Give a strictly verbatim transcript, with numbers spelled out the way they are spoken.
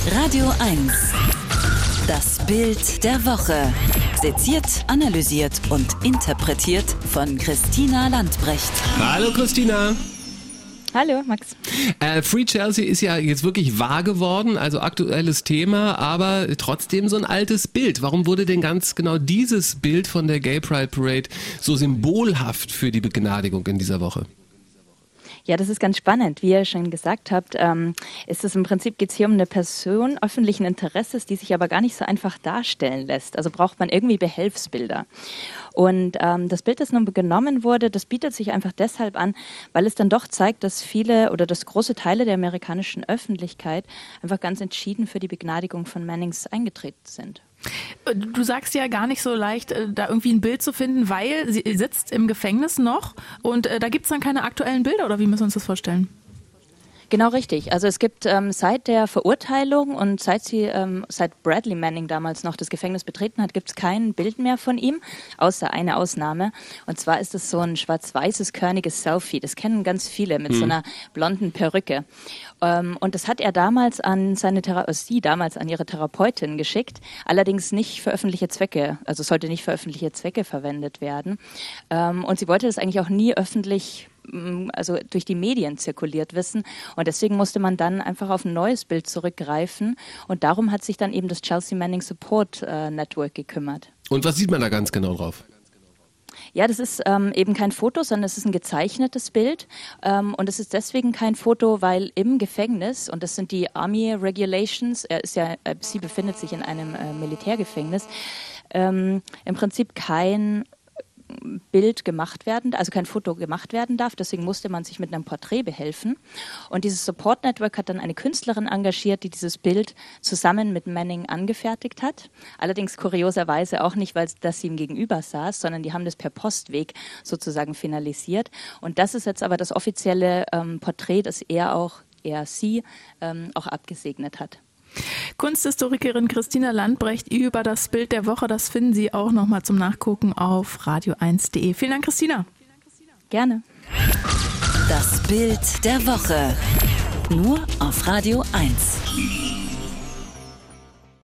Radio eins. Das Bild der Woche. Seziert, analysiert und interpretiert von Christina Landbrecht. Hallo Christina. Hallo Max. Äh, Free Chelsea ist ja jetzt wirklich wahr geworden, also aktuelles Thema, aber trotzdem so ein altes Bild. Warum wurde denn ganz genau dieses Bild von der Gay Pride Parade so symbolhaft für die Begnadigung in dieser Woche? Ja, das ist ganz spannend. Wie ihr schon gesagt habt, ähm, ist es im Prinzip, geht es hier um eine Person öffentlichen Interesses, die sich aber gar nicht so einfach darstellen lässt. Also braucht man irgendwie Behelfsbilder. Und ähm, das Bild, das nun genommen wurde, das bietet sich einfach deshalb an, weil es dann doch zeigt, dass viele oder dass große Teile der amerikanischen Öffentlichkeit einfach ganz entschieden für die Begnadigung von Mannings eingetreten sind. Du sagst ja gar nicht so leicht, da irgendwie ein Bild zu finden, weil sie sitzt im Gefängnis noch und da gibt es dann keine aktuellen Bilder, oder wie müssen wir uns das vorstellen? Genau richtig. Also es gibt ähm, seit der Verurteilung und seit sie, ähm, seit Bradley Manning damals noch das Gefängnis betreten hat, gibt es kein Bild mehr von ihm, außer eine Ausnahme. Und zwar ist es so ein schwarz-weißes, körniges Selfie. Das kennen ganz viele mit mhm. so einer blonden Perücke. Ähm, und das hat er damals an seine Thera- sie damals an ihre Therapeutin geschickt, allerdings nicht für öffentliche Zwecke, also sollte nicht für öffentliche Zwecke verwendet werden. Ähm, und sie wollte das eigentlich auch nie öffentlich, also durch die Medien zirkuliert wissen. Und deswegen musste man dann einfach auf ein neues Bild zurückgreifen. Und darum hat sich dann eben das Chelsea Manning Support äh, Network gekümmert. Und was sieht man da ganz genau drauf? Ja, das ist ähm, eben kein Foto, sondern es ist ein gezeichnetes Bild. Ähm, und es ist deswegen kein Foto, weil im Gefängnis, und das sind die Army Regulations, er ist ja, äh, sie befindet sich in einem äh, Militärgefängnis, ähm, im Prinzip kein Bild gemacht werden, also kein Foto gemacht werden darf. Deswegen musste man sich mit einem Porträt behelfen. Und dieses Support Network hat dann eine Künstlerin engagiert, die dieses Bild zusammen mit Manning angefertigt hat. Allerdings kurioserweise auch nicht, weil das ihm gegenüber saß, sondern die haben das per Postweg sozusagen finalisiert. Und das ist jetzt aber das offizielle ähm, Porträt, das er auch, er sie ähm, auch abgesegnet hat. Kunsthistorikerin Christina Landbrecht über das Bild der Woche, das finden Sie auch nochmal zum Nachgucken auf radio eins punkt de. Vielen Dank, Christina. Gerne. Das Bild der Woche. Nur auf Radio eins.